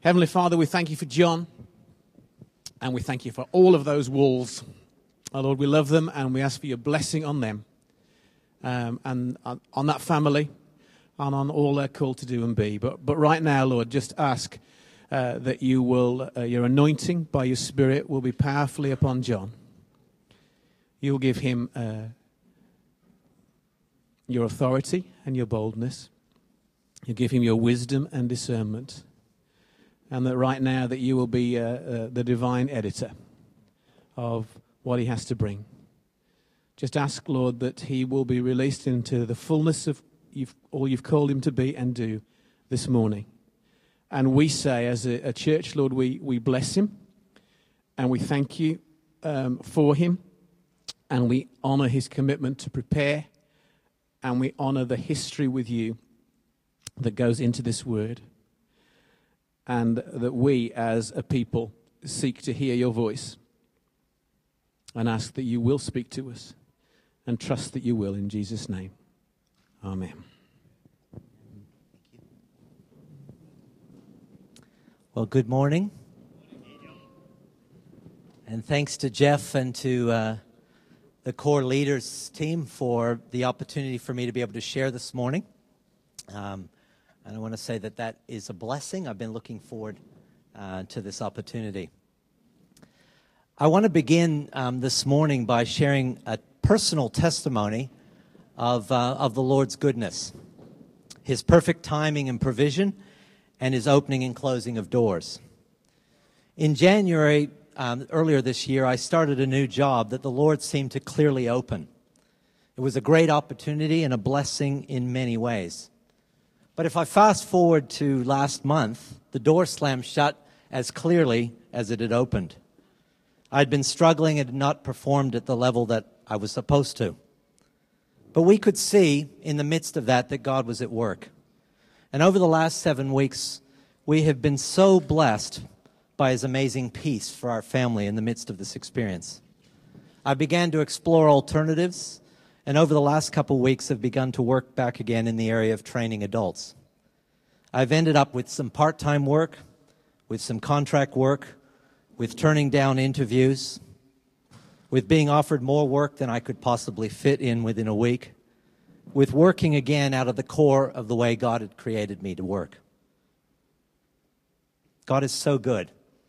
Heavenly Father, we thank you for John, and we thank you for all of those walls. Oh, Lord, we love them, and we ask for your blessing on them, and on that family, and on all they're called to do and be. But right now, Lord, just ask that you will, your anointing by your Spirit will be powerfully upon John. You'll give him your authority and your boldness. You'll give him your wisdom and discernment. And that right now that you will be the divine editor of what he has to bring. Just ask, Lord, that he will be released into the fullness of all you've called him to be and do this morning. And we say as a church, Lord, we bless him and we thank you for him. And we honor his commitment to prepare, and we honor the history with you that goes into this word. And that we as a people seek to hear your voice and ask that you will speak to us and trust that you will in Jesus' name. Amen. Well, good morning. And thanks to Jeff and to the core leaders team for the opportunity for me to be able to share this morning. And I want to say that is a blessing. I've been looking forward to this opportunity. I want to begin this morning by sharing a personal testimony of the Lord's goodness, his perfect timing and provision, and his opening and closing of doors. In January, earlier this year, I started a new job that the Lord seemed to clearly open. It was a great opportunity and a blessing in many ways. But if I fast forward to last month, the door slammed shut as clearly as it had opened. I'd been struggling and had not performed at the level that I was supposed to. But we could see in the midst of that God was at work. And over the last 7 weeks, we have been so blessed by his amazing peace for our family in the midst of this experience. I began to explore alternatives, and over the last couple of weeks have begun to work back again in the area of training adults. I've ended up with some part-time work, with some contract work, with turning down interviews, with being offered more work than I could possibly fit in within a week, with working again out of the core of the way God had created me to work. God is so good.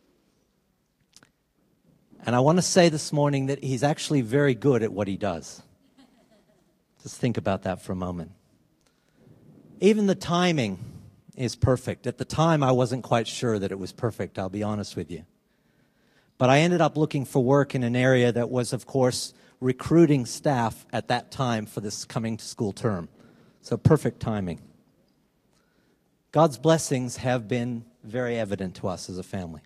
And I want to say this morning that he's actually very good at what he does. Just think about that for a moment. Even the timing is perfect. At the time, I wasn't quite sure that it was perfect, I'll be honest with you. But I ended up looking for work in an area that was, of course, recruiting staff at that time for this coming to school term. So perfect timing. God's blessings have been very evident to us as a family.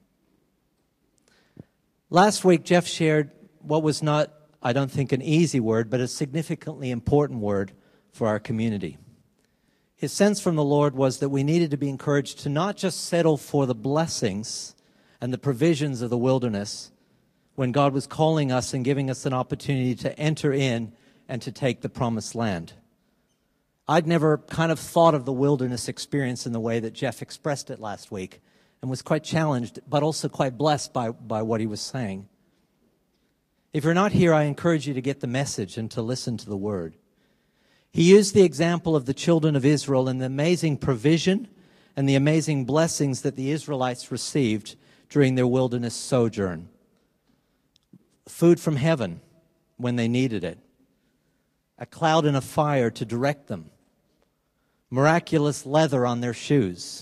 Last week, Jeff shared what was not, I don't think, an easy word, but a significantly important word for our community. His sense from the Lord was that we needed to be encouraged to not just settle for the blessings and the provisions of the wilderness when God was calling us and giving us an opportunity to enter in and to take the promised land. I'd never kind of thought of the wilderness experience in the way that Jeff expressed it last week, and was quite challenged, but also quite blessed by what he was saying. If you're not here, I encourage you to get the message and to listen to the word. He used the example of the children of Israel and the amazing provision and the amazing blessings that the Israelites received during their wilderness sojourn. Food from heaven when they needed it. A cloud and a fire to direct them. Miraculous leather on their shoes.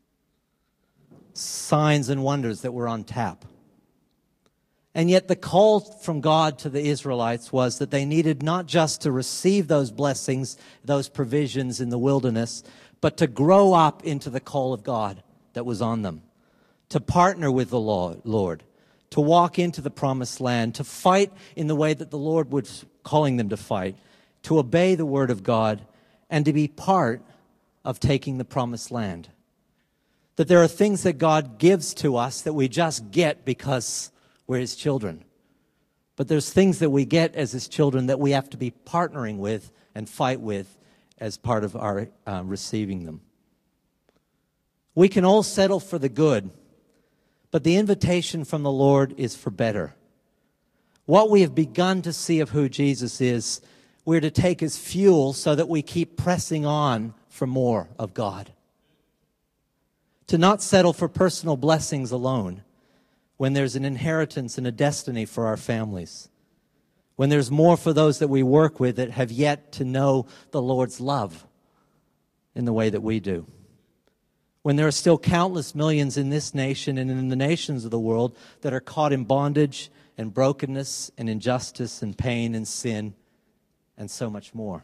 Signs and wonders that were on tap. And yet the call from God to the Israelites was that they needed not just to receive those blessings, those provisions in the wilderness, but to grow up into the call of God that was on them. To partner with the Lord, to walk into the promised land, to fight in the way that the Lord was calling them to fight, to obey the word of God, and to be part of taking the promised land. That there are things that God gives to us that we just get because we're his children. But there's things that we get as his children that we have to be partnering with and fight with as part of our receiving them. We can all settle for the good, but the invitation from the Lord is for better. What we have begun to see of who Jesus is, we're to take as fuel so that we keep pressing on for more of God. To not settle for personal blessings alone when there's an inheritance and a destiny for our families. When there's more for those that we work with that have yet to know the Lord's love in the way that we do. When there are still countless millions in this nation and in the nations of the world that are caught in bondage and brokenness and injustice and pain and sin and so much more.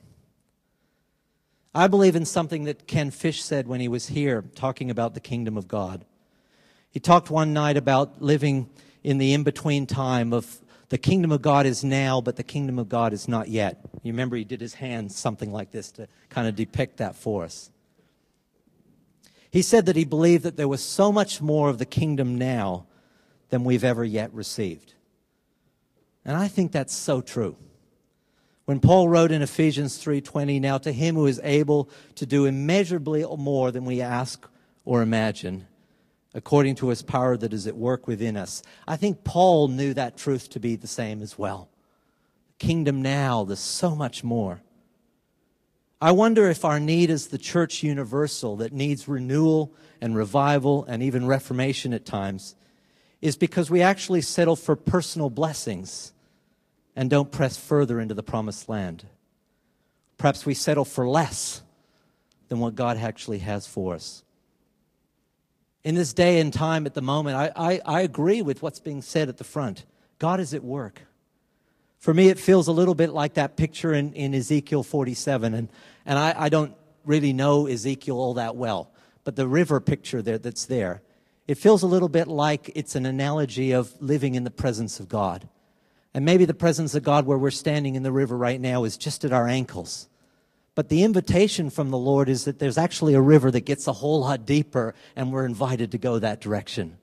I believe in something that Ken Fish said when he was here talking about the kingdom of God. He talked one night about living in the in-between time of the kingdom of God is now, but the kingdom of God is not yet. You remember he did his hands something like this to kind of depict that for us. He said that he believed that there was so much more of the kingdom now than we've ever yet received. And I think that's so true. When Paul wrote in Ephesians 3:20, "Now to him who is able to do immeasurably more than we ask or imagine, according to his power that is at work within us." I think Paul knew that truth to be the same as well. Kingdom now, there's so much more. I wonder if our need as the church universal that needs renewal and revival and even reformation at times is because we actually settle for personal blessings and don't press further into the promised land. Perhaps we settle for less than what God actually has for us. In this day and time at the moment, I agree with what's being said at the front. God is at work. For me, it feels a little bit like that picture in Ezekiel 47. And I don't really know Ezekiel all that well. But the river picture that's there, it feels a little bit like it's an analogy of living in the presence of God. And maybe the presence of God where we're standing in the river right now is just at our ankles. But the invitation from the Lord is that there's actually a river that gets a whole lot deeper, and we're invited to go that direction.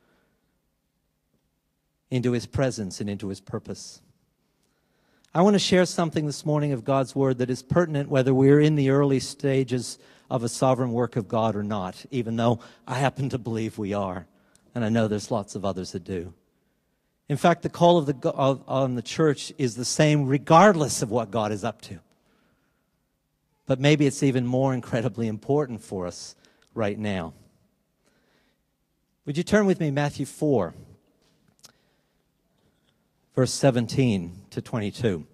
Into his presence and into his purpose. I want to share something this morning of God's word that is pertinent whether we're in the early stages of a sovereign work of God or not, even though I happen to believe we are. And I know there's lots of others that do. In fact, the call on the church is the same regardless of what God is up to. But maybe it's even more incredibly important for us right now. Would you turn with me Matthew 4, verse 17 to 22.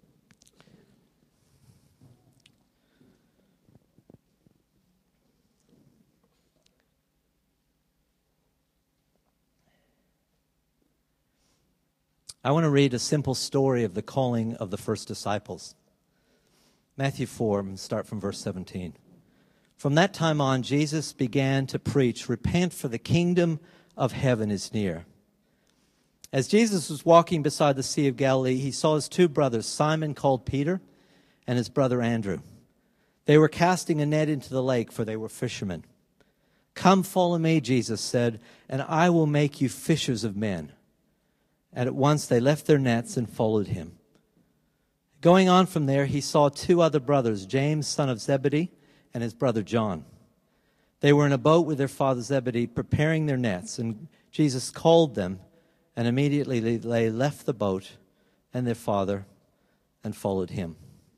I want to read a simple story of the calling of the first disciples. Matthew 4, and start from verse 17. From that time on, Jesus began to preach, "Repent, for the kingdom of heaven is near." As Jesus was walking beside the Sea of Galilee, he saw his two brothers, Simon called Peter, and his brother Andrew. They were casting a net into the lake, for they were fishermen. "Come, follow me," Jesus said, "and I will make you fishers of men." And at once they left their nets and followed him. Going on from there, he saw two other brothers, James, son of Zebedee, and his brother John. They were in a boat with their father Zebedee, preparing their nets, and Jesus called them, and immediately they left the boat and their father and followed him.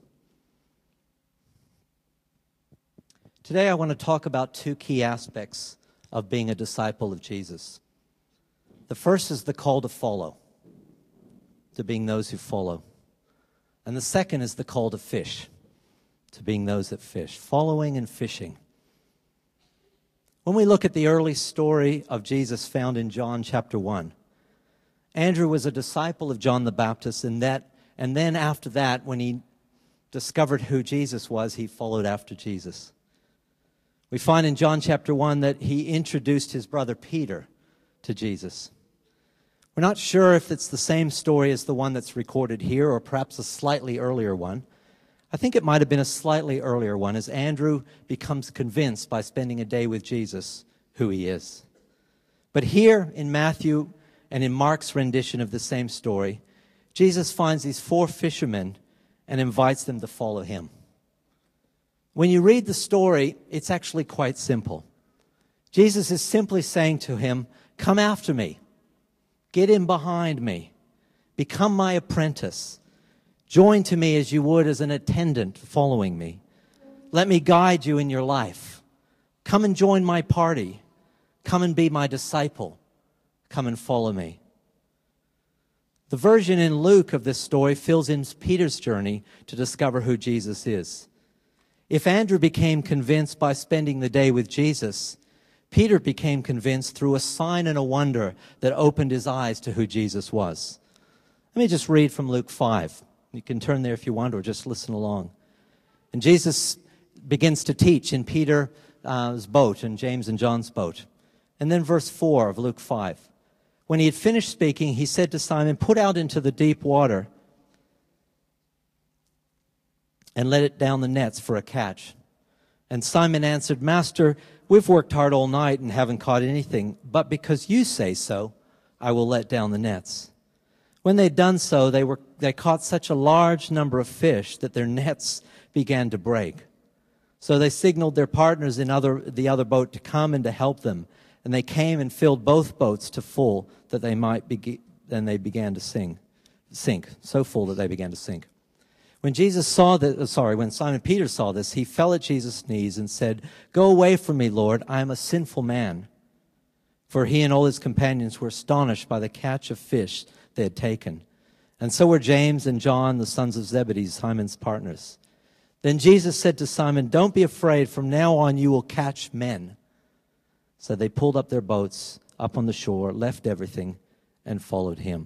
Today I want to talk about two key aspects of being a disciple of Jesus. The first is the call to follow, to being those who follow. And the second is the call to fish, to being those that fish, following and fishing. When we look at the early story of Jesus found in John chapter 1, Andrew was a disciple of John the Baptist, and then after that, when he discovered who Jesus was, he followed after Jesus. We find in John chapter 1 that he introduced his brother Peter to Jesus. We're not sure if it's the same story as the one that's recorded here or perhaps a slightly earlier one. I think it might have been a slightly earlier one as Andrew becomes convinced by spending a day with Jesus who he is. But here in Matthew and in Mark's rendition of the same story, Jesus finds these four fishermen and invites them to follow him. When you read the story, it's actually quite simple. Jesus is simply saying to him, come after me. Get in behind me. Become my apprentice. Join to me as you would as an attendant following me. Let me guide you in your life. Come and join my party. Come and be my disciple. Come and follow me. The version in Luke of this story fills in Peter's journey to discover who Jesus is. If Andrew became convinced by spending the day with Jesus, Peter became convinced through a sign and a wonder that opened his eyes to who Jesus was. Let me just read from Luke 5. You can turn there if you want, or just listen along. And Jesus begins to teach in Peter's boat and James and John's boat. And then verse 4 of Luke 5. When he had finished speaking, he said to Simon, put out into the deep water and let it down the nets for a catch. And Simon answered, Master, we've worked hard all night and haven't caught anything, but because you say so, I will let down the nets. When they'd done so, they caught such a large number of fish that their nets began to break. So they signaled their partners in the other boat to come and to help them. And they came and filled both boats to full that they might and they began to sink, so full that they began to sink. When Simon Peter saw this, he fell at Jesus' knees and said, Go away from me, Lord, I am a sinful man. For he and all his companions were astonished by the catch of fish they had taken. And so were James and John, the sons of Zebedee, Simon's partners. Then Jesus said to Simon, Don't be afraid, from now on you will catch men. So they pulled up their boats up on the shore, left everything, and followed him.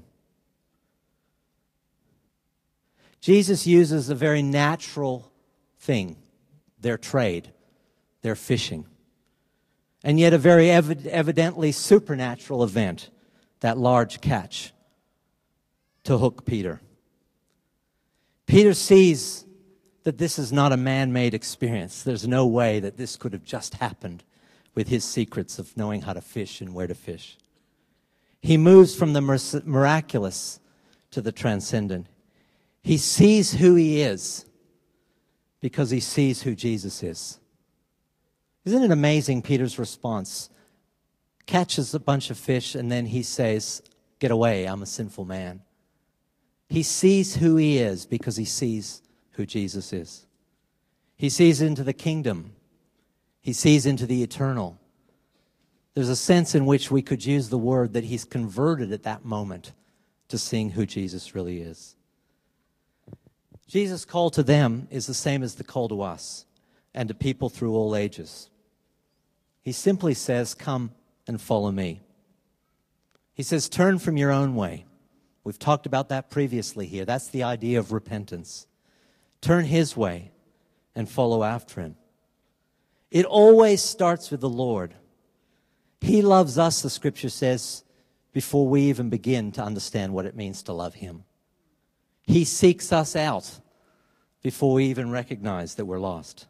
Jesus uses a very natural thing, their trade, their fishing. And yet a very evidently supernatural event, that large catch, to hook Peter. Peter sees that this is not a man-made experience. There's no way that this could have just happened with his secrets of knowing how to fish and where to fish. He moves from the miraculous to the transcendent. He sees who he is because he sees who Jesus is. Isn't it amazing, Peter's response? Catches a bunch of fish and then he says, Get away, I'm a sinful man. He sees who he is because he sees who Jesus is. He sees into the kingdom. He sees into the eternal. There's a sense in which we could use the word that he's converted at that moment to seeing who Jesus really is. Jesus' call to them is the same as the call to us and to people through all ages. He simply says, Come and follow me. He says, turn from your own way. We've talked about that previously here. That's the idea of repentance. Turn his way and follow after him. It always starts with the Lord. He loves us, the scripture says, before we even begin to understand what it means to love him. He seeks us out before we even recognize that we're lost.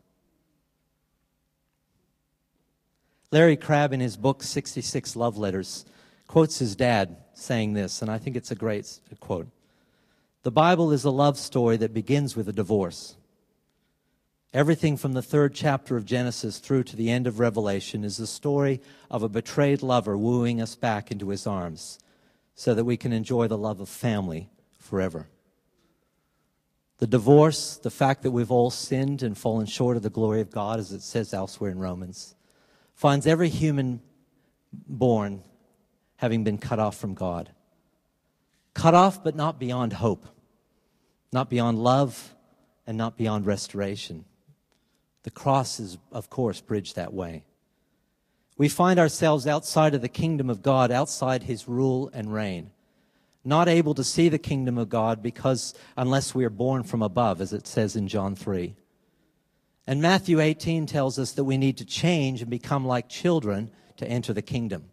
Larry Crabb, in his book, 66 Love Letters, quotes his dad saying this, and I think it's a great quote. The Bible is a love story that begins with a divorce. Everything from the 3rd chapter of Genesis through to the end of Revelation is the story of a betrayed lover wooing us back into his arms so that we can enjoy the love of family forever. The divorce, the fact that we've all sinned and fallen short of the glory of God, as it says elsewhere in Romans, finds every human born having been cut off from God. Cut off, but not beyond hope, not beyond love, and not beyond restoration. The cross is, of course, bridged that way. We find ourselves outside of the kingdom of God, outside his rule and reign, not able to see the kingdom of God because unless we are born from above, as it says in John 3. And Matthew 18 tells us that we need to change and become like children to enter the kingdom.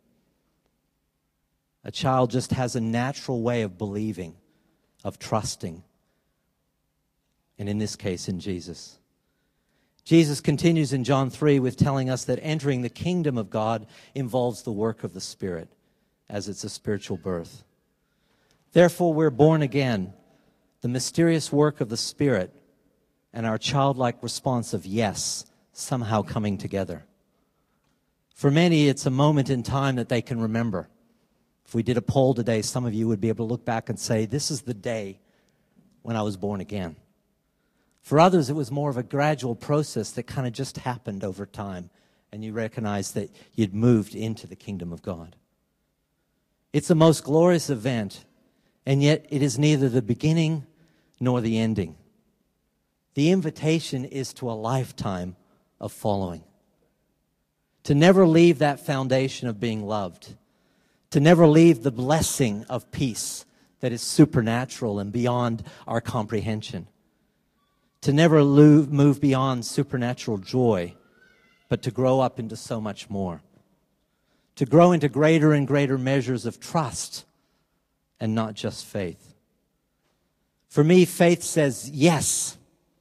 A child just has a natural way of believing, of trusting, and in this case, in Jesus. Jesus continues in John 3 with telling us that entering the kingdom of God involves the work of the Spirit, as it's a spiritual birth. Therefore, we're born again, the mysterious work of the Spirit, and our childlike response of yes, somehow coming together. For many, it's a moment in time that they can remember. If we did a poll today, some of you would be able to look back and say, this is the day when I was born again. For others, it was more of a gradual process that kind of just happened over time, and you recognized that you'd moved into the kingdom of God. It's the most glorious event, and yet it is neither the beginning nor the ending. The invitation is to a lifetime of following. To never leave that foundation of being loved. To never leave the blessing of peace that is supernatural and beyond our comprehension. To never move beyond supernatural joy, but to grow up into so much more. To grow into greater and greater measures of trust and not just faith. For me, faith says yes.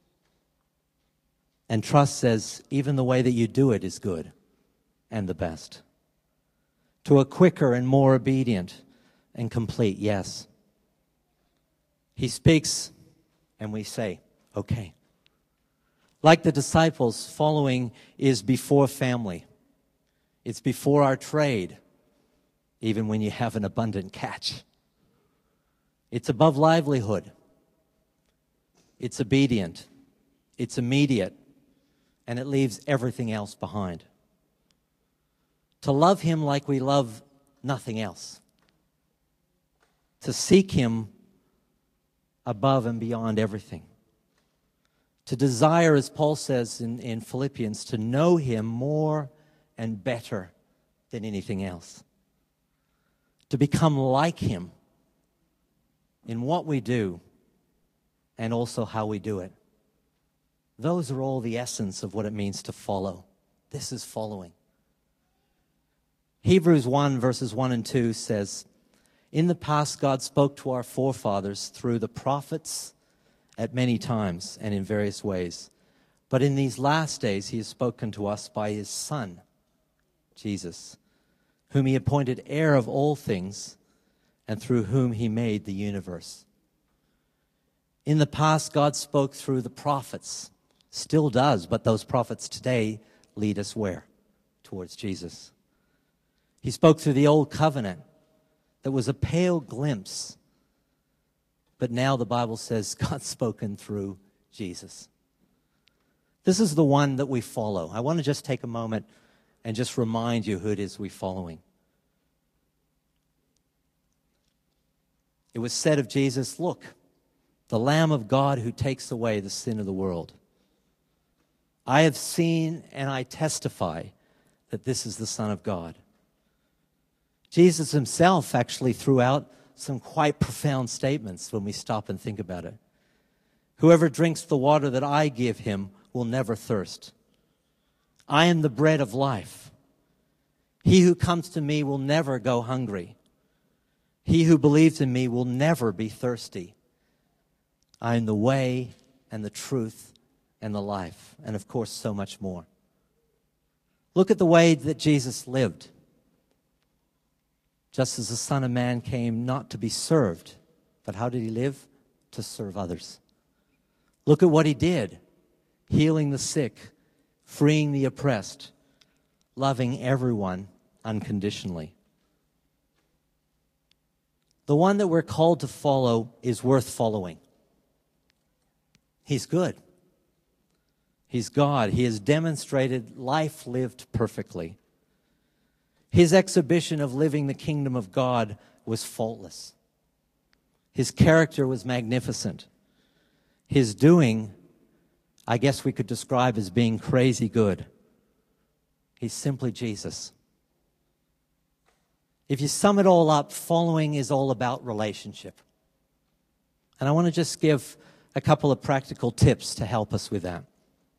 And trust says even the way that you do it is good and the best. To a quicker and more obedient and complete yes. He speaks and we say, okay. Like the disciples, following is before family. It's before our trade, even when you have an abundant catch. It's above livelihood. It's obedient. It's immediate. And it leaves everything else behind. To love him like we love nothing else. To seek him above and beyond everything. To desire, as Paul says in Philippians, to know him more and better than anything else. To become like him in what we do and also how we do it. Those are all the essence of what it means to follow. This is following. Hebrews 1 verses 1 and 2 says, in the past God spoke to our forefathers through the prophets at many times and in various ways. But in these last days he has spoken to us by his Son, Jesus, whom he appointed heir of all things and through whom he made the universe. In the past, God spoke through the prophets, still does, but those prophets today lead us where? Towards Jesus. He spoke through the old covenant that was a pale glimpse, but now the Bible says God's spoken through Jesus. This is the one that we follow. I want to just take a moment and just remind you who it is we're following. It was said of Jesus, look, the Lamb of God who takes away the sin of the world. I have seen and I testify that this is the Son of God. Jesus himself actually threw out some quite profound statements when we stop and think about it. Whoever drinks the water that I give him will never thirst. I am the bread of life. He who comes to me will never go hungry. He who believes in me will never be thirsty. I am the way and the truth and the life. And of course, so much more. Look at the way that Jesus lived. Just as the Son of Man came not to be served, but how did he live? To serve others. Look at what he did. Healing the sick, freeing the oppressed, loving everyone unconditionally. The one that we're called to follow is worth following. He's good. He's God. He has demonstrated life lived perfectly. His exhibition of living the kingdom of God was faultless. His character was magnificent. His doing, I guess we could describe as being crazy good. He's simply Jesus. If you sum it all up, following is all about relationship. And I want to just give a couple of practical tips to help us with that.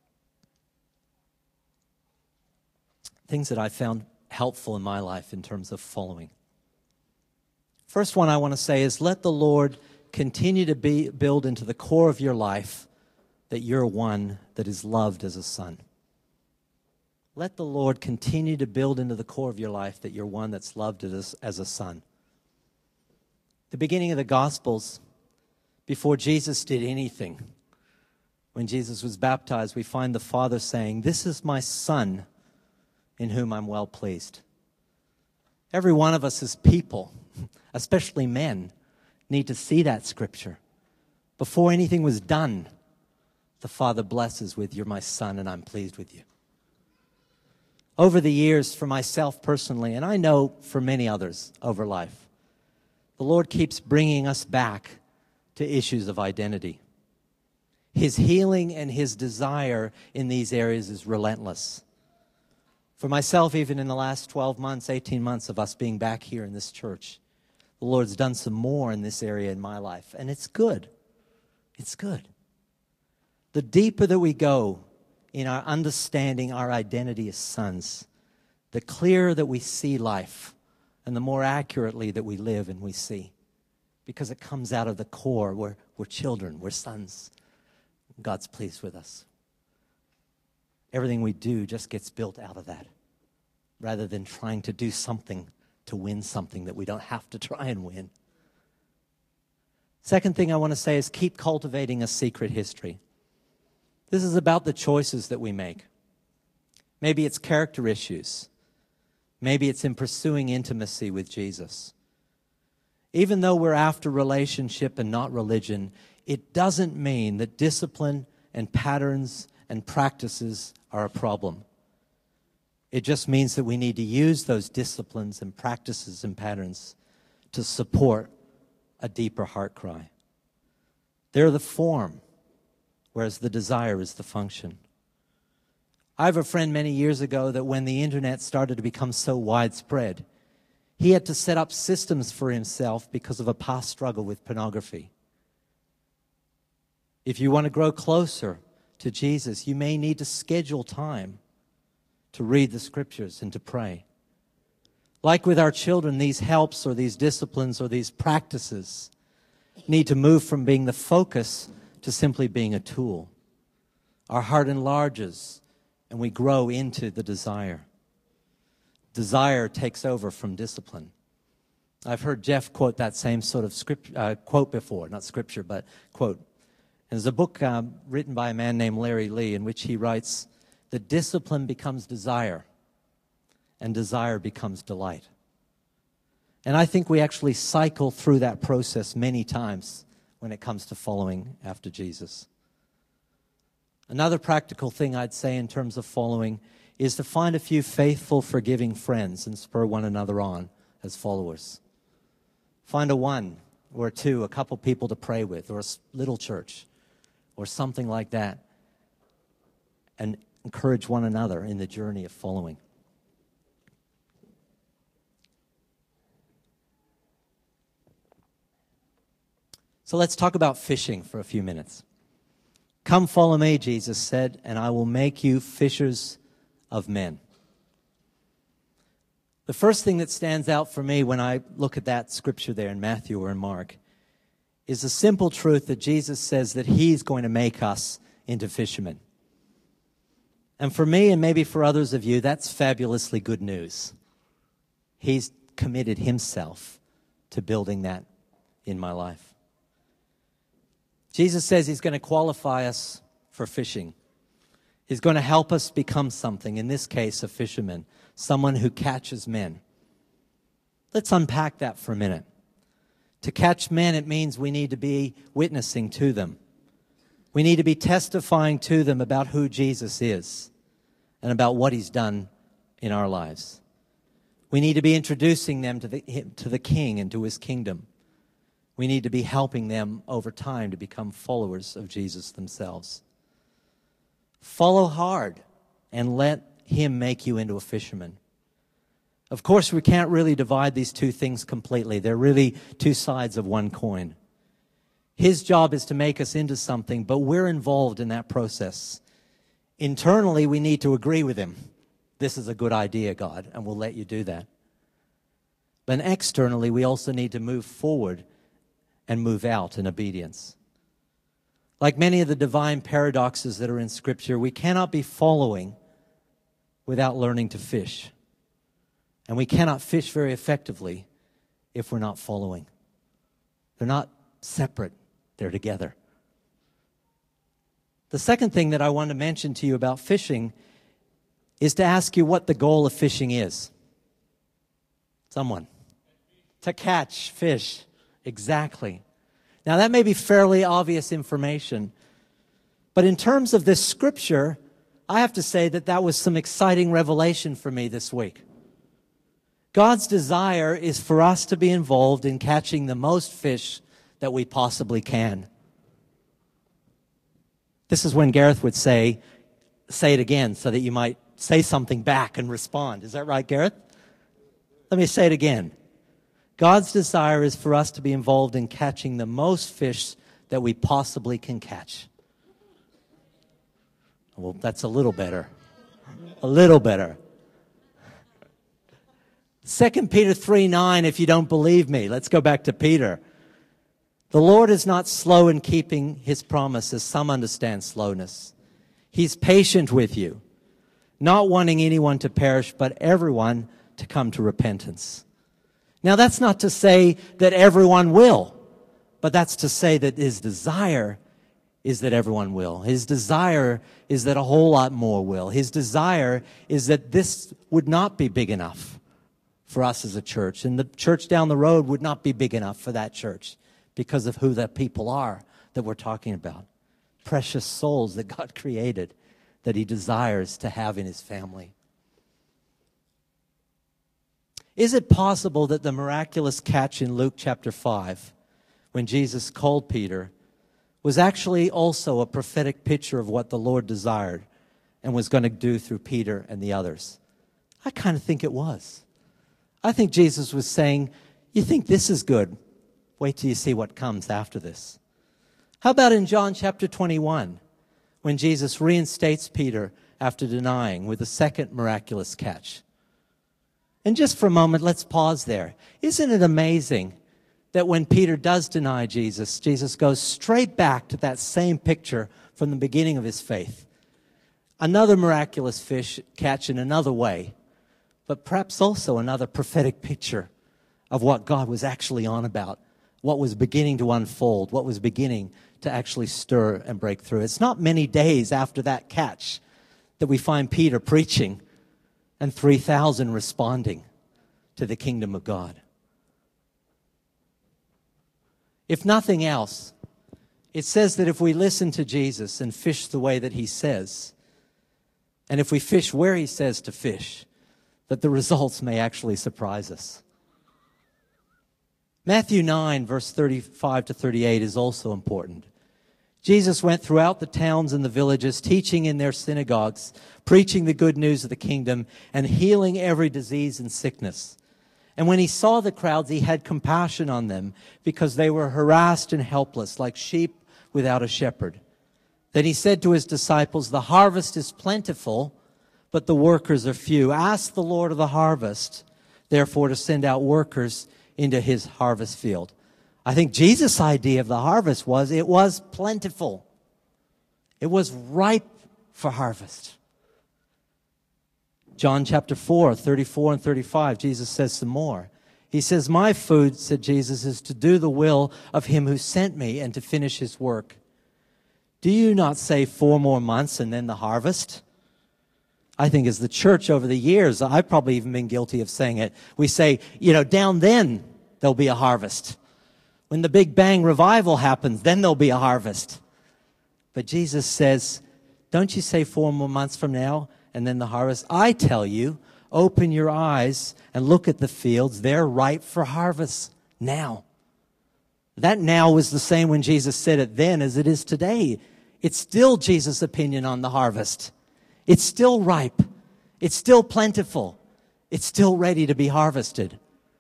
Things that I found helpful in my life in terms of following. First one I want to say is let the Lord continue to build into the core of your life that you're one that is loved as a son. Let the Lord continue to build into the core of your life that you're one that's loved as a son. The beginning of the Gospels, before Jesus did anything, when Jesus was baptized, we find the Father saying, "This is my Son, in whom I'm well pleased. Every one of us as people, especially men, need to see that scripture. Before anything was done, the Father blesses with, "You're my son and I'm pleased with you." Over the years, for myself personally, and I know for many others over life, the Lord keeps bringing us back to issues of identity. His healing and His desire in these areas is relentless. For myself, even in the last 12 months, 18 months of us being back here in this church, the Lord's done some more in this area in my life, and it's good. It's good. The deeper that we go in our understanding our identity as sons, the clearer that we see life and the more accurately that we live and we see. Because it comes out of the core. We're children, we're sons. God's pleased with us. Everything we do just gets built out of that, rather than trying to do something to win something that we don't have to try and win. Second thing I want to say is keep cultivating a secret history. This is about the choices that we make. Maybe it's character issues. Maybe it's in pursuing intimacy with Jesus. Even though we're after relationship and not religion, it doesn't mean that discipline and patterns and practices are a problem. It just means that we need to use those disciplines and practices and patterns to support a deeper heart cry. They're the form, whereas the desire is the function. I have a friend many years ago that when the internet started to become so widespread, he had to set up systems for himself because of a past struggle with pornography. If you want to grow closer to Jesus, you may need to schedule time to read the scriptures and to pray. Like with our children, these helps or these disciplines or these practices need to move from being the focus to simply being a tool. Our heart enlarges and we grow into the desire. Desire takes over from discipline. I've heard Jeff quote that same sort of quote before, not scripture, but quote. And there's a book written by a man named Larry Lee in which he writes that discipline becomes desire and desire becomes delight. And I think we actually cycle through that process many times when it comes to following after Jesus. Another practical thing I'd say in terms of following is to find a few faithful, forgiving friends and spur one another on as followers. Find a one or two, a couple people to pray with, or a little church, or something like that, and encourage one another in the journey of following. So let's talk about fishing for a few minutes. "Come follow me," Jesus said, "and I will make you fishers of men." The first thing that stands out for me when I look at that scripture there in Matthew or in Mark is the simple truth that Jesus says that He's going to make us into fishermen. And for me, and maybe for others of you, that's fabulously good news. He's committed Himself to building that in my life. Jesus says He's going to qualify us for fishing. He's going to help us become something, in this case, a fisherman, someone who catches men. Let's unpack that for a minute. To catch men, it means we need to be witnessing to them. We need to be testifying to them about who Jesus is and about what He's done in our lives. We need to be introducing them to the King and to His kingdom. We need to be helping them over time to become followers of Jesus themselves. Follow hard and let Him make you into a fisherman. Of course, we can't really divide these two things completely. They're really two sides of one coin. His job is to make us into something, but we're involved in that process. Internally, we need to agree with Him. This is a good idea, God, and we'll let you do that. But externally, we also need to move forward and move out in obedience. Like many of the divine paradoxes that are in Scripture, we cannot be following without learning to fish. And we cannot fish very effectively if we're not following. They're not separate, they're together. The second thing that I want to mention to you about fishing is to ask you what the goal of fishing is. Someone. To catch fish. Exactly. Now that may be fairly obvious information, but in terms of this scripture, I have to say that was some exciting revelation for me this week. God's desire is for us to be involved in catching the most fish that we possibly can. This is when Gareth would say it again so that you might say something back and respond. Is that right, Gareth? Let me say it again. God's desire is for us to be involved in catching the most fish that we possibly can catch. Well, that's a little better. A little better. 2 Peter 3:9, if you don't believe me. Let's go back to Peter. The Lord is not slow in keeping his promises. Some understand slowness. He's patient with you, not wanting anyone to perish, but everyone to come to repentance. Now, that's not to say that everyone will, but that's to say that his desire is that everyone will. His desire is that a whole lot more will. His desire is that this would not be big enough for us as a church, and the church down the road would not be big enough for that church because of who the people are that we're talking about. Precious souls that God created, that he desires to have in his family. Is it possible that the miraculous catch in Luke chapter 5, when Jesus called Peter, was actually also a prophetic picture of what the Lord desired and was going to do through Peter and the others? I kind of think it was. I think Jesus was saying, you think this is good? Wait till you see what comes after this. How about in John chapter 21, when Jesus reinstates Peter after denying with a second miraculous catch? And just for a moment, let's pause there. Isn't it amazing that when Peter does deny Jesus, Jesus goes straight back to that same picture from the beginning of his faith? Another miraculous fish catch in another way, but perhaps also another prophetic picture of what God was actually on about, what was beginning to unfold, what was beginning to actually stir and break through. It's not many days after that catch that we find Peter preaching and 3,000 responding to the kingdom of God. If nothing else, it says that if we listen to Jesus and fish the way that he says, and if we fish where he says to fish, that the results may actually surprise us. Matthew 9, verse 35 to 38 is also important. Jesus went throughout the towns and the villages, teaching in their synagogues, preaching the good news of the kingdom, and healing every disease and sickness. And when he saw the crowds, he had compassion on them, because they were harassed and helpless, like sheep without a shepherd. Then he said to his disciples, the harvest is plentiful, but the workers are few. Ask the Lord of the harvest, therefore, to send out workers into his harvest field. I think Jesus' idea of the harvest was it was plentiful. It was ripe for harvest. John chapter 4, 34 and 35, Jesus says some more. He says, my food, said Jesus, is to do the will of him who sent me and to finish his work. Do you not say 4 more months and then the harvest? I think as the church over the years, I've probably even been guilty of saying it. We say, down then there'll be a harvest. When the Big Bang revival happens, then there'll be a harvest. But Jesus says, don't you say 4 more months from now and then the harvest? I tell you, open your eyes and look at the fields. They're ripe for harvest now. That now was the same when Jesus said it then as it is today. It's still Jesus' opinion on the harvest. It's still ripe. It's still plentiful. It's still ready to be harvested.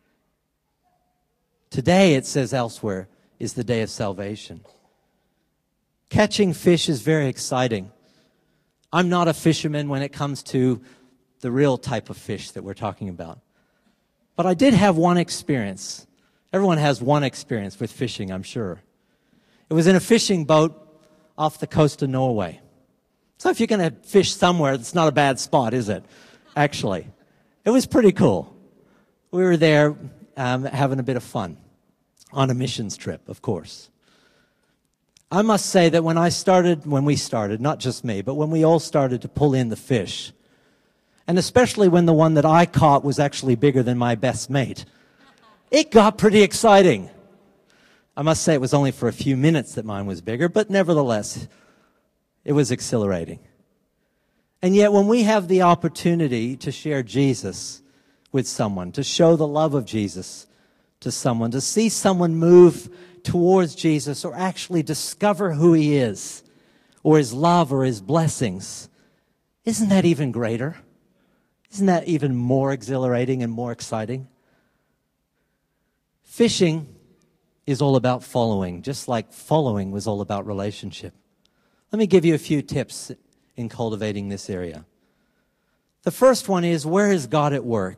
Today, it says elsewhere, is the day of salvation. Catching fish is very exciting. I'm not a fisherman when it comes to the real type of fish that we're talking about. But I did have one experience. Everyone has one experience with fishing, I'm sure. It was in a fishing boat off the coast of Norway. So if you're going to fish somewhere, it's not a bad spot, is it? Actually, it was pretty cool. We were there having a bit of fun on a missions trip, of course. I must say that when we started, not just me, but when we all started to pull in the fish, And especially when the one that I caught was actually bigger than my best mate. It got pretty exciting. I must say it was only for a few minutes that mine was bigger, but nevertheless, it was exhilarating. And yet when we have the opportunity to share Jesus with someone, to show the love of Jesus to someone, to see someone move towards Jesus or actually discover who he is, or his love or his blessings, isn't that even greater? Isn't that even more exhilarating and more exciting? Fishing is all about following, just like following was all about relationship. Let me give you a few tips in cultivating this area. The first one is, where is God at work?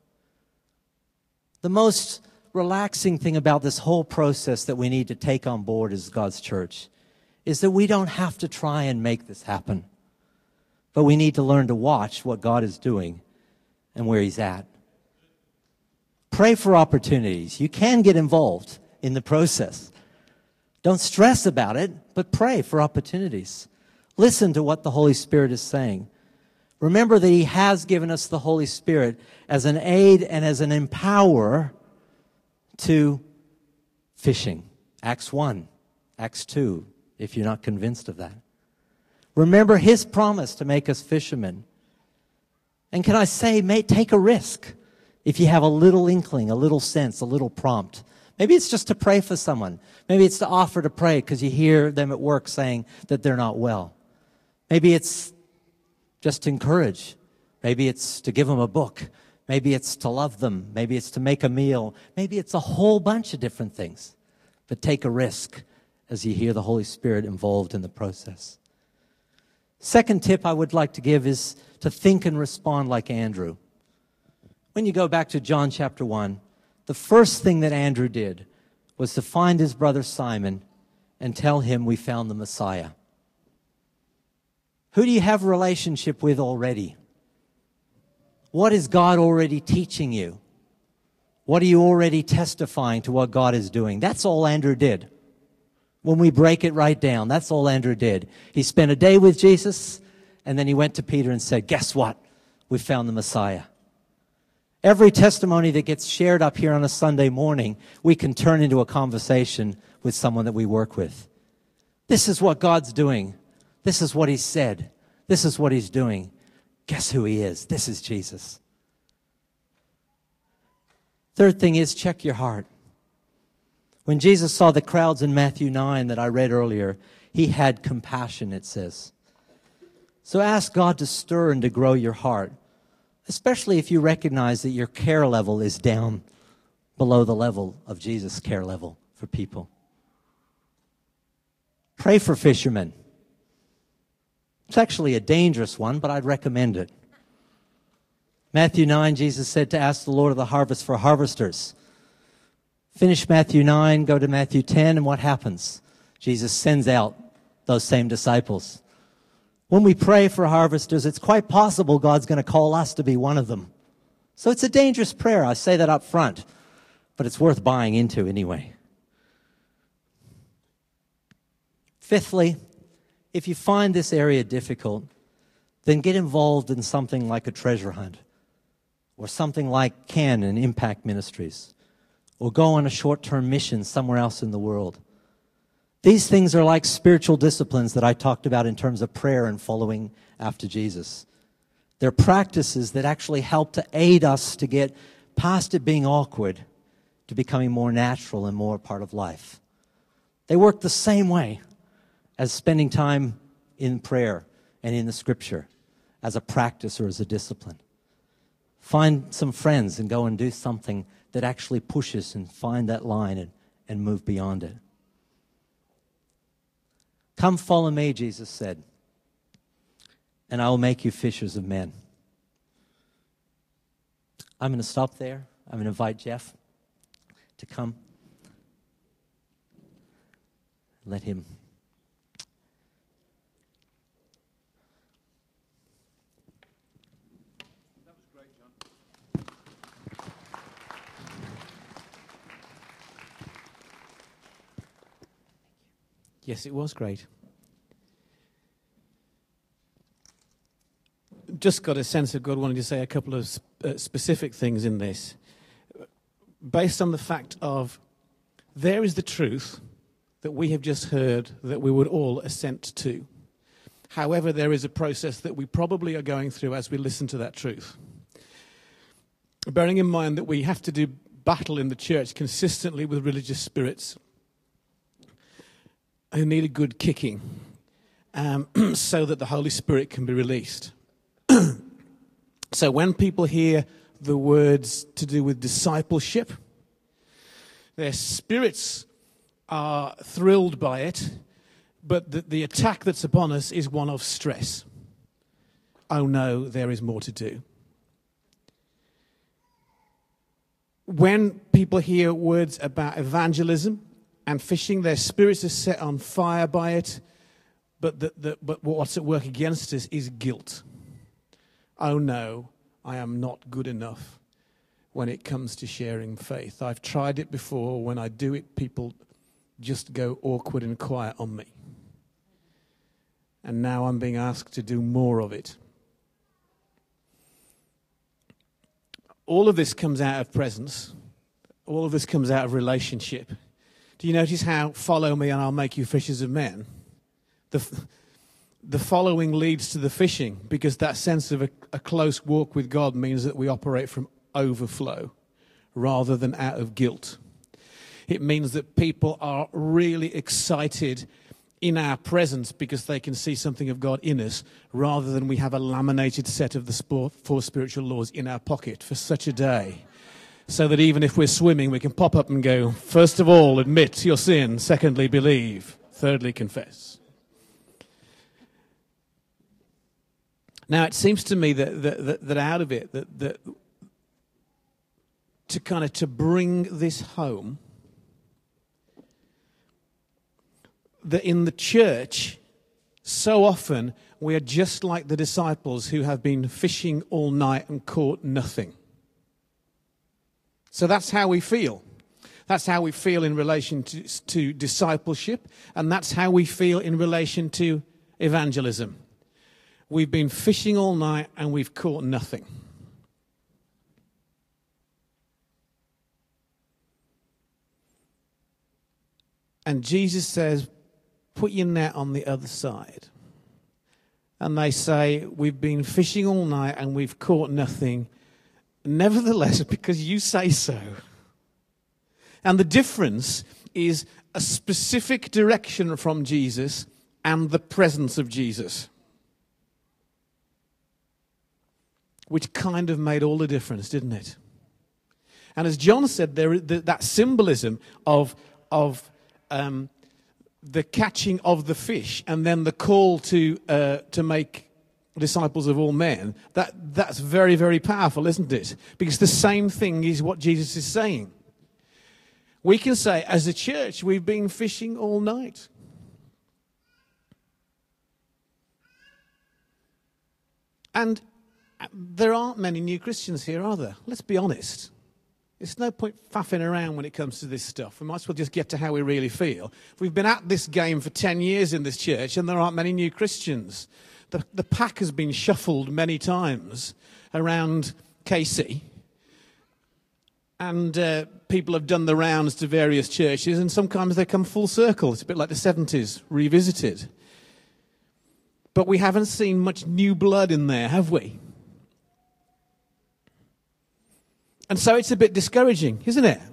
The most relaxing thing about this whole process that we need to take on board as God's church is that we don't have to try and make this happen, but we need to learn to watch what God is doing and where he's at. Pray for opportunities. You can get involved in the process. Don't stress about it, but pray for opportunities. Listen to what the Holy Spirit is saying. Remember that he has given us the Holy Spirit as an aid and as an empower to fishing. Acts 1, Acts 2, if you're not convinced of that. Remember his promise to make us fishermen. And can I say, take a risk if you have a little inkling, a little sense, a little prompt. Maybe it's just to pray for someone. Maybe it's to offer to pray because you hear them at work saying that they're not well. Maybe it's just to encourage. Maybe it's to give them a book. Maybe it's to love them. Maybe it's to make a meal. Maybe it's a whole bunch of different things. But take a risk as you hear the Holy Spirit involved in the process. Second tip I would like to give is to think and respond like Andrew. When you go back to John chapter 1, the first thing that Andrew did was to find his brother Simon and tell him we found the Messiah. Who do you have a relationship with already? What is God already teaching you? What are you already testifying to what God is doing? That's all Andrew did. When we break it right down, that's all Andrew did. He spent a day with Jesus, and then he went to Peter and said, guess what? We found the Messiah. Every testimony that gets shared up here on a Sunday morning, we can turn into a conversation with someone that we work with. This is what God's doing. This is what he said. This is what he's doing. Guess who he is? This is Jesus. Third thing is, check your heart. When Jesus saw the crowds in Matthew 9 that I read earlier, he had compassion, it says. So ask God to stir and to grow your heart, especially if you recognize that your care level is down below the level of Jesus' care level for people. Pray for fishermen. It's actually a dangerous one, but I'd recommend it. Matthew 9, Jesus said to ask the Lord of the harvest for harvesters. Finish Matthew 9, go to Matthew 10, and what happens? Jesus sends out those same disciples. When we pray for harvesters, it's quite possible God's going to call us to be one of them. So it's a dangerous prayer. I say that up front, but it's worth buying into anyway. Fifthly, if you find this area difficult, then get involved in something like a treasure hunt or something like CAN and Impact Ministries, or go on a short-term mission somewhere else in the world. These things are like spiritual disciplines that I talked about in terms of prayer and following after Jesus. They're practices that actually help to aid us to get past it being awkward to becoming more natural and more a part of life. They work the same way as spending time in prayer and in the Scripture as a practice or as a discipline. Find some friends and go and do something that actually pushes and find that line and move beyond it. Come follow me, Jesus said, and I will make you fishers of men. I'm going to stop there. I'm going to invite Jeff to come. Let him. That was great, John. Yes, it was great. just got a sense of God wanting to say a couple of specific things in this, based on the fact of there is the truth that we have just heard that we would all assent to. However, there is a process that we probably are going through as we listen to that truth. Bearing in mind that we have to do battle in the church consistently with religious spirits who need a good kicking so that the Holy Spirit can be released. So when people hear the words to do with discipleship, their spirits are thrilled by it, but the attack that's upon us is one of stress. Oh no, there is more to do. When people hear words about evangelism and fishing, their spirits are set on fire by it, but what's at work against us is guilt. Oh no, I am not good enough when it comes to sharing faith. I've tried it before. When I do it, people just go awkward and quiet on me. And now I'm being asked to do more of it. All of this comes out of presence. All of this comes out of relationship. Do you notice how follow me and I'll make you fishers of men? The following leads to the fishing, because that sense of a close walk with God means that we operate from overflow rather than out of guilt. It means that people are really excited in our presence because they can see something of God in us, rather than we have a laminated set of the 4 spiritual laws in our pocket for such a day. So that even if we're swimming, we can pop up and go, first of all, admit your sin. Secondly, believe. Thirdly, confess. Now, it seems to me that out of it, that to bring this home, that in the church, so often we are just like the disciples who have been fishing all night and caught nothing. So that's how we feel. That's how we feel in relation to discipleship, and that's how we feel in relation to evangelism. We've been fishing all night and we've caught nothing. And Jesus says, put your net on the other side. And they say, we've been fishing all night and we've caught nothing. Nevertheless, because you say so. And the difference is a specific direction from Jesus and the presence of Jesus, which kind of made all the difference, didn't it? And as John said, that symbolism of the catching of the fish and then the call to make disciples of all men, that's very, very powerful, isn't it? Because the same thing is what Jesus is saying. We can say, as a church, we've been fishing all night. And there aren't many new Christians here, are there? Let's be honest. There's no point faffing around when it comes to this stuff. We might as well just get to how we really feel. We've been at this game for 10 years in this church, and there aren't many new Christians. The pack has been shuffled many times around KC. And people have done the rounds to various churches, and sometimes they come full circle. It's a bit like the 70s, revisited. But we haven't seen much new blood in there, have we? And so it's a bit discouraging, isn't it?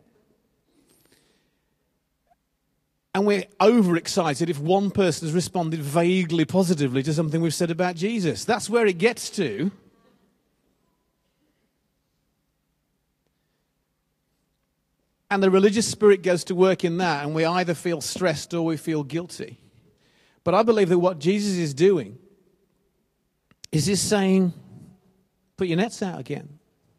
And we're overexcited if one person has responded vaguely positively to something we've said about Jesus. That's where it gets to. And the religious spirit goes to work in that, and we either feel stressed or we feel guilty. But I believe that what Jesus is doing is he's saying, put your nets out again.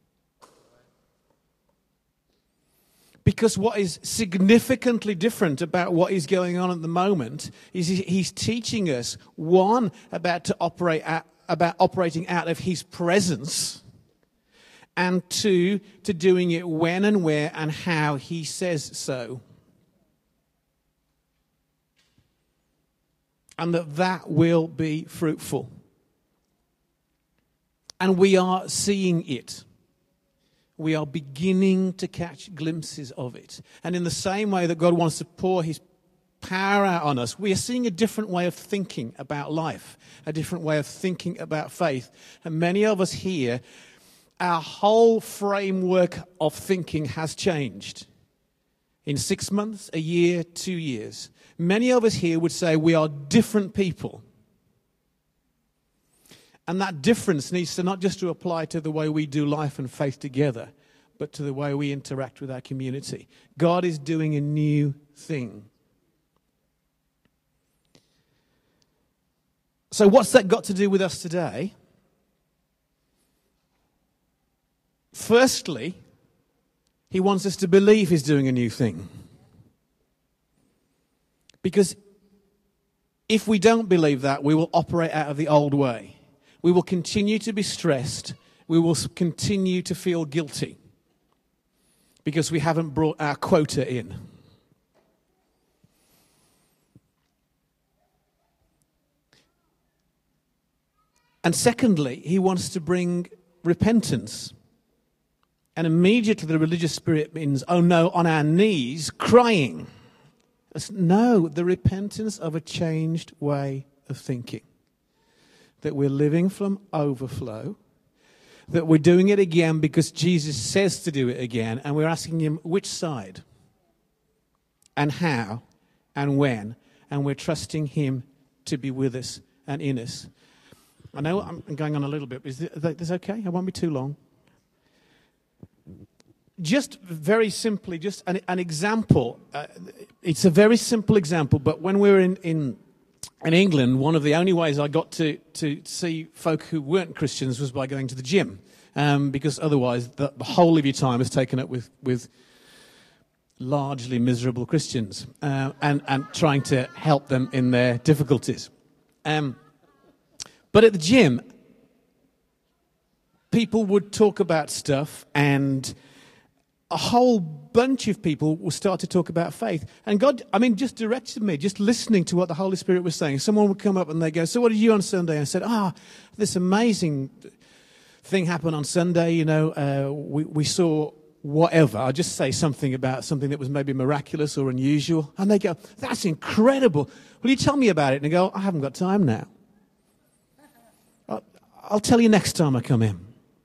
Because what is significantly different about what is going on at the moment is he's teaching us, one, about operating out of his presence, and two, to doing it when and where and how he says so. And that will be fruitful. And we are seeing it. We are beginning to catch glimpses of it. And in the same way that God wants to pour his power out on us, we are seeing a different way of thinking about life, a different way of thinking about faith. And many of us here, our whole framework of thinking has changed. In 6 months, a year, 2 years. Many of us here would say we are different people. And that difference needs to not just to apply to the way we do life and faith together, but to the way we interact with our community. God is doing a new thing. So what's that got to do with us today? Firstly, he wants us to believe he's doing a new thing. Because if we don't believe that, we will operate out of the old way. We will continue to be stressed. We will continue to feel guilty because we haven't brought our quota in. And secondly, he wants to bring repentance. And immediately the religious spirit means, oh no, on our knees, crying. No, the repentance of a changed way of thinking. That we're living from overflow, that we're doing it again because Jesus says to do it again, and we're asking him which side, and how, and when, and we're trusting him to be with us and in us. I know I'm going on a little bit, but is this okay? I won't be too long. Just very simply, just an example. It's a very simple example, but when we were in England, one of the only ways I got to see folk who weren't Christians was by going to the gym, because otherwise the whole of your time is taken up with largely miserable Christians and trying to help them in their difficulties. But at the gym, people would talk about stuff, and a whole bunch of people will start to talk about faith. And God, just directed me, just listening to what the Holy Spirit was saying. Someone would come up and they go, so what did you do on Sunday? And I said, this amazing thing happened on Sunday. We saw whatever. I'll just say something about something that was maybe miraculous or unusual. And they go, that's incredible. Will you tell me about it? And I go, I haven't got time now. I'll tell you next time I come in.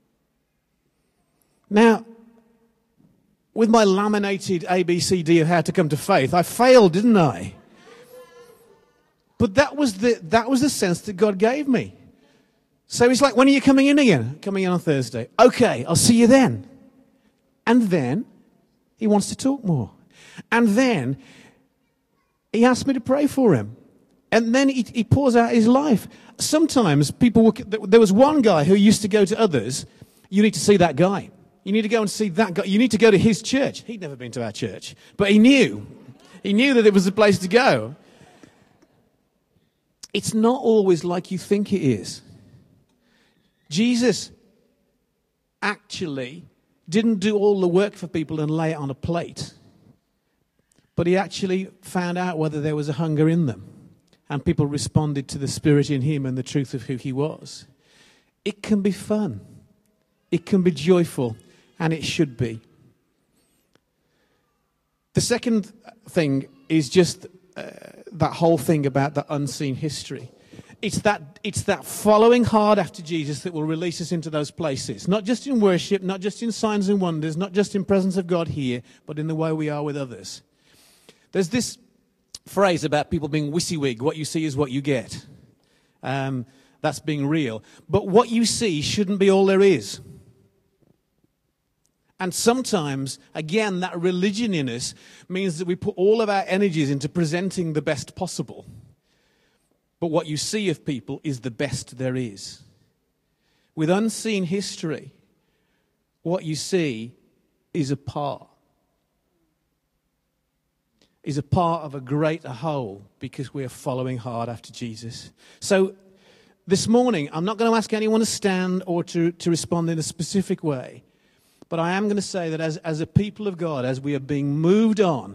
Now, with my laminated ABCD of how to come to faith, I failed, didn't I? But that was the sense that God gave me. So he's like, when are you coming in again? Coming in on Thursday. Okay, I'll see you then. And then he wants to talk more. And then he asked me to pray for him. And then he pours out his life. Sometimes there was one guy who used to go to others, you need to see that guy. You need to go and see that guy. You need to go to his church. He'd never been to our church, but he knew. He knew that it was the place to go. It's not always like you think it is. Jesus actually didn't do all the work for people and lay it on a plate, but he actually found out whether there was a hunger in them, and people responded to the Spirit in him and the truth of who he was. It can be fun. It can be joyful. And it should be. The second thing is just that whole thing about the unseen history. It's that following hard after Jesus that will release us into those places. Not just in worship, not just in signs and wonders, not just in presence of God here, but in the way we are with others. There's this phrase about people being WYSIWYG. What you see is what you get. That's being real. But what you see shouldn't be all there is. And sometimes, again, that religion in us means that we put all of our energies into presenting the best possible. But what you see of people is the best there is. With unseen history, what you see is a part of a greater whole, because we are following hard after Jesus. So this morning, I'm not going to ask anyone to stand or to respond in a specific way. But I am going to say that as a people of God, as we are being moved on,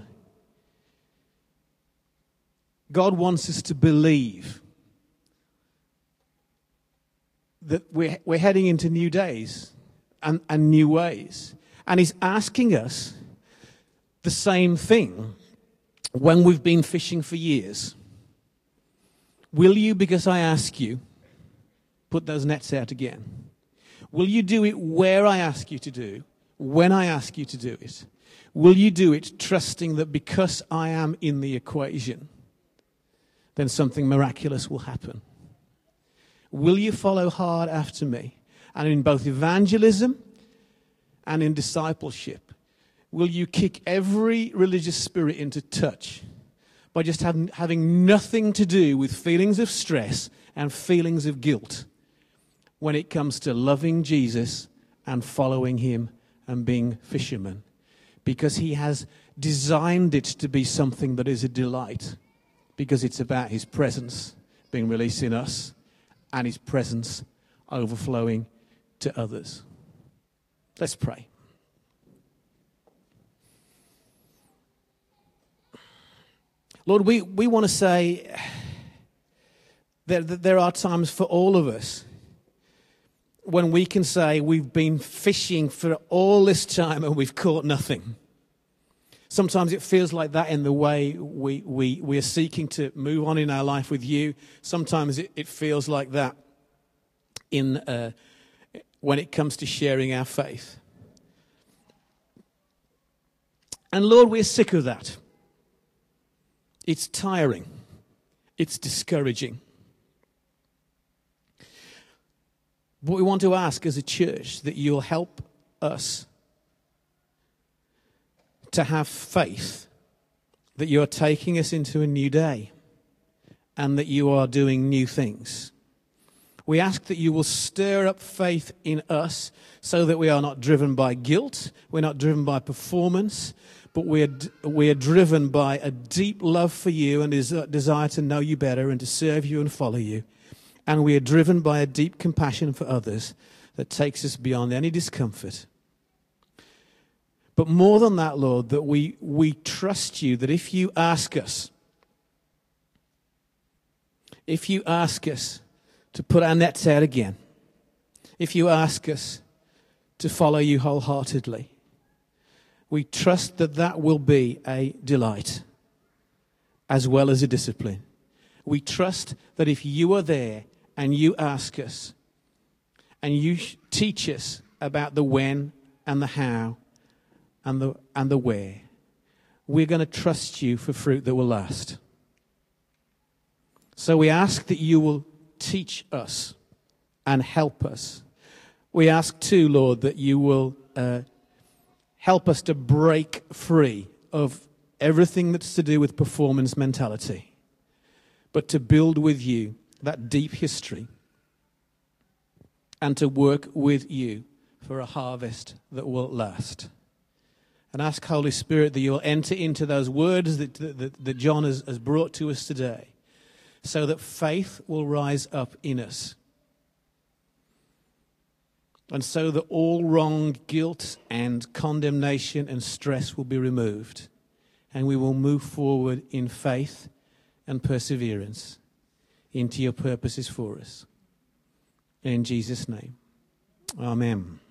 God wants us to believe that we're heading into new days and new ways. And he's asking us the same thing when we've been fishing for years. Will you, because I ask you, put those nets out again? Will you do it where I ask you to do, when I ask you to do it? Will you do it trusting that because I am in the equation, then something miraculous will happen? Will you follow hard after me? And in both evangelism and in discipleship, will you kick every religious spirit into touch by just having nothing to do with feelings of stress and feelings of guilt when it comes to loving Jesus and following him and being fishermen? Because he has designed it to be something that is a delight, because it's about his presence being released in us and his presence overflowing to others. Let's pray. Lord, we want to say that there are times for all of us when we can say we've been fishing for all this time and we've caught nothing. Sometimes it feels like that in the way we are seeking to move on in our life with you. Sometimes it feels like that in when it comes to sharing our faith. And Lord, we're sick of that. It's tiring. It's discouraging. But we want to ask as a church that you'll help us to have faith that you're taking us into a new day and that you are doing new things. We ask that you will stir up faith in us so that we are not driven by guilt, we're not driven by performance, but we are driven by a deep love for you and a desire to know you better and to serve you and follow you. And we are driven by a deep compassion for others that takes us beyond any discomfort. But more than that, Lord, that we trust you that if you ask us to put our nets out again, if you ask us to follow you wholeheartedly, we trust that that will be a delight as well as a discipline. We trust that if you are there and you ask us and you teach us about the when and the how and the where, we're going to trust you for fruit that will last. So we ask that you will teach us and help us. We ask too, Lord, that you will help us to break free of everything that's to do with performance mentality, but to build with you that deep history and to work with you for a harvest that will last. And ask, Holy Spirit, that you will enter into those words that John has brought to us today, so that faith will rise up in us. And so that all wrong, guilt and condemnation and stress will be removed. And we will move forward in faith and perseverance into your purposes for us. In Jesus' name, amen.